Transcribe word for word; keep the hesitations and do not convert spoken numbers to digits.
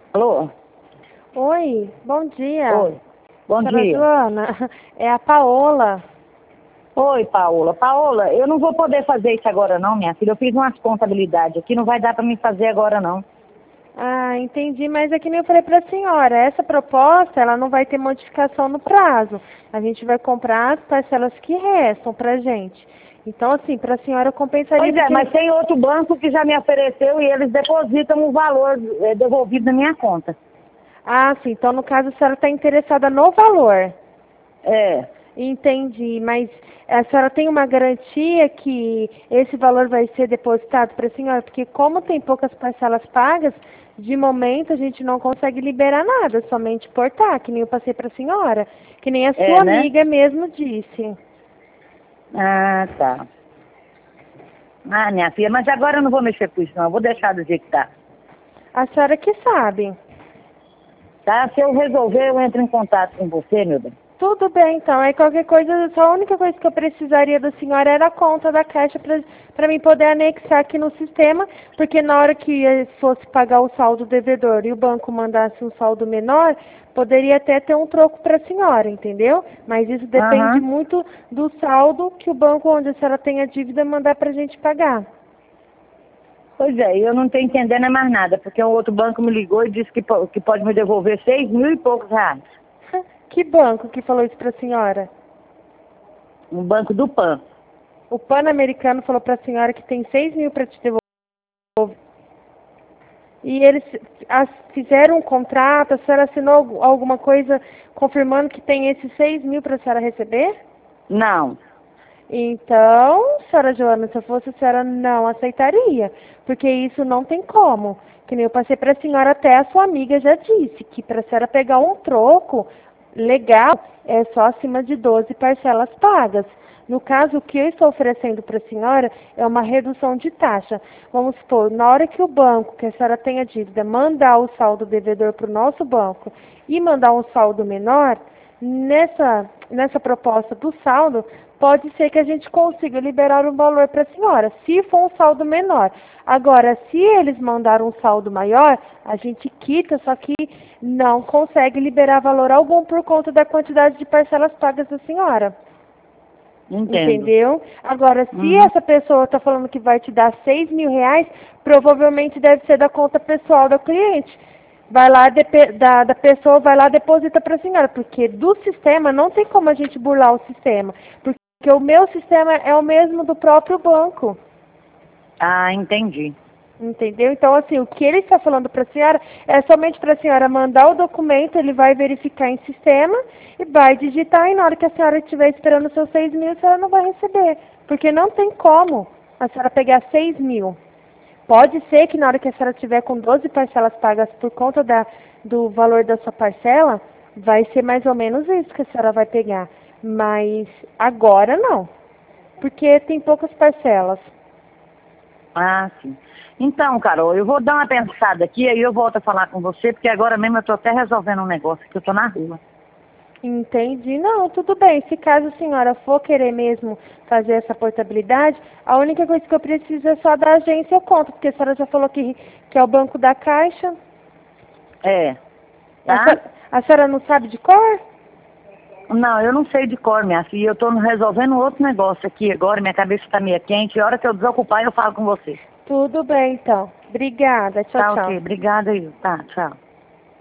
Alô? Oi, bom dia. Oi. Bom Senhora dia. Joana, é a Paola. Oi, Paola. Paola, eu não vou poder fazer isso agora não, minha filha. Eu fiz umas contabilidades aqui, não vai dar para mim fazer agora não. Ah, entendi, mas é que nem eu falei para a senhora, essa proposta, ela não vai ter modificação no prazo. A gente vai comprar as parcelas que restam pra gente. Então, assim, para a senhora compensaria... Pois é, porque... mas tem outro banco que já me ofereceu e eles depositam o valor é, devolvido na minha conta. Ah, sim, então no caso a senhora está interessada no valor. É. Entendi, mas a senhora tem uma garantia que esse valor vai ser depositado para a senhora? Porque como tem poucas parcelas pagas, de momento a gente não consegue liberar nada, somente portar, que nem eu passei para a senhora, que nem a É, sua né? amiga mesmo disse. Ah, tá. Ah, minha filha, mas agora eu não vou mexer com isso não. Eu vou deixar do jeito que tá. A senhora que sabe. Tá? Se eu resolver, eu entro em contato com você, meu bem. Tudo bem, então. Aí qualquer coisa, só a única coisa que eu precisaria da senhora era a conta da caixa para mim poder anexar aqui no sistema, porque na hora que eh, fosse pagar o saldo devedor e o banco mandasse um saldo menor, poderia até ter um troco para a senhora, entendeu? Mas isso depende Aham. muito do saldo que o banco onde a senhora tem a dívida mandar para a gente pagar. Pois é, eu não estou entendendo é mais nada, porque um outro banco me ligou e disse que, po- que pode me devolver seis mil e poucos reais. Que banco que falou isso para a senhora? Um banco do PAN. O Pan-Americano falou para a senhora que tem seis mil para te devolver. E eles as- fizeram um contrato, a senhora assinou algu- alguma coisa confirmando que tem esses seis mil para a senhora receber? Não. Então, senhora Joana, se eu fosse a senhora não aceitaria, porque isso não tem como. Que nem eu passei para a senhora, até a sua amiga já disse, que para a senhora pegar um troco legal é só acima de doze parcelas pagas. No caso, o que eu estou oferecendo para a senhora é uma redução de taxa. Vamos supor, na hora que o banco, que a senhora tenha dívida, mandar o saldo devedor para o nosso banco e mandar um saldo menor, nessa, nessa proposta do saldo, pode ser que a gente consiga liberar um valor para a senhora, se for um saldo menor. Agora, se eles mandaram um saldo maior, a gente quita, só que não consegue liberar valor algum por conta da quantidade de parcelas pagas da senhora. Entendo. Entendeu? Agora, se Uhum. essa pessoa está falando que vai te dar seis mil reais, provavelmente deve ser da conta pessoal da cliente. Vai lá, depe- da, da pessoa vai lá e deposita para a senhora, porque do sistema não tem como a gente burlar o sistema, porque o meu sistema é o mesmo do próprio banco. Ah, entendi. Entendeu? Então, assim, o que ele está falando para a senhora é somente para a senhora mandar o documento, ele vai verificar em sistema e vai digitar, e na hora que a senhora estiver esperando os seus seis mil, a senhora não vai receber. Porque não tem como a senhora pegar seis mil. Pode ser que na hora que a senhora tiver com doze parcelas pagas por conta da, do valor da sua parcela, vai ser mais ou menos isso que a senhora vai pegar. Mas agora não, porque tem poucas parcelas. Ah, sim. Então, Carol, eu vou dar uma pensada aqui, aí eu volto a falar com você, porque agora mesmo eu estou até resolvendo um negócio, que eu estou na rua. Entendi. Não, tudo bem. Se caso a senhora for querer mesmo fazer essa portabilidade, a única coisa que eu preciso é só da agência eu conto, porque a senhora já falou que, que é o banco da Caixa. É, A tá? senhora, a senhora não sabe de cor? Não, eu não sei de cor, minha filha. Eu estou resolvendo outro negócio aqui agora, minha cabeça está meio quente. A hora que eu desocupar, eu falo com você. Tudo bem, então. Obrigada. Tchau, Tá tchau. ok, obrigada aí. Tá, tchau.